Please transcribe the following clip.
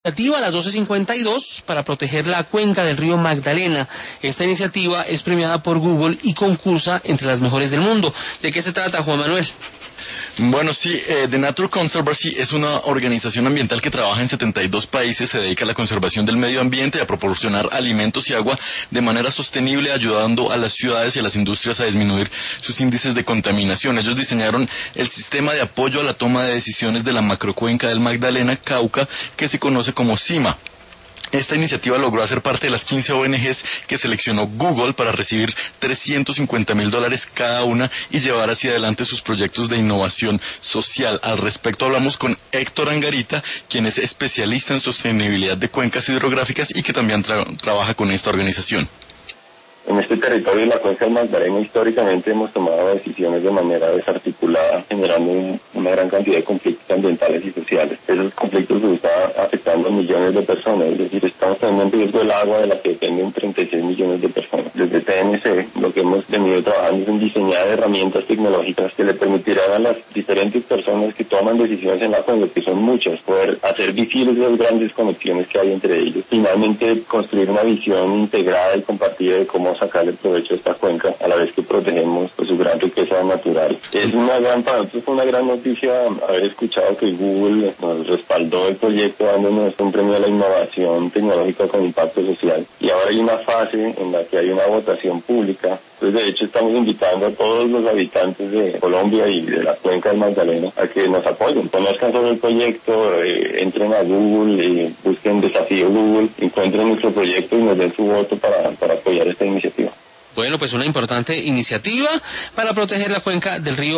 Iniciativa a las 12:52 para proteger la cuenca del río Magdalena. Esta iniciativa es premiada por Google y concursa entre las mejores del mundo. ¿De qué se trata, Juan Manuel? Bueno, sí, The Nature Conservancy es una organización ambiental que trabaja en 72 países, se dedica a la conservación del medio ambiente y a proporcionar alimentos y agua de manera sostenible, ayudando a las ciudades y a las industrias a disminuir sus índices de contaminación. Ellos diseñaron el sistema de apoyo a la toma de decisiones de la macrocuenca del Magdalena, Cauca, que se conoce como CIMA. Esta iniciativa logró hacer parte de las 15 ONGs que seleccionó Google para recibir $350,000 cada una y llevar hacia adelante sus proyectos de innovación social. Al respecto hablamos con Héctor Angarita, quien es especialista en sostenibilidad de cuencas hidrográficas y que también trabaja con esta organización. En este territorio de la cuenca del Magdalena históricamente hemos tomado decisiones de manera desarticulada, generando una gran cantidad de conflictos ambientales y sociales. Esos conflictos están afectando a millones de personas, es decir, estamos teniendo en riesgo el agua de la que dependen 36 millones de personas. Desde TNC lo que hemos venido trabajando es en diseñar herramientas tecnológicas que le permitirán a las diferentes personas que toman decisiones en la cuenca, que son muchas, poder hacer visibles las grandes conexiones que hay entre ellos. Finalmente, construir una visión integrada y compartida de cómo sacarle provecho a esta cuenca a la vez que protegemos su gran riqueza natural. Para nosotros fue una gran noticia haber escuchado que Google nos respaldó el proyecto dándonos un premio a la innovación tecnológica con impacto social. Y ahora hay una fase en la que hay una votación pública. Entonces, de hecho, estamos invitando a todos los habitantes de Colombia y de la cuenca del Magdalena a que nos apoyen, conozcan sobre el proyecto, entren a Google, busquen Desafío Google, encuentren nuestro proyecto y nos den su voto para apoyar esta iniciativa. Bueno, pues una importante iniciativa para proteger la cuenca del río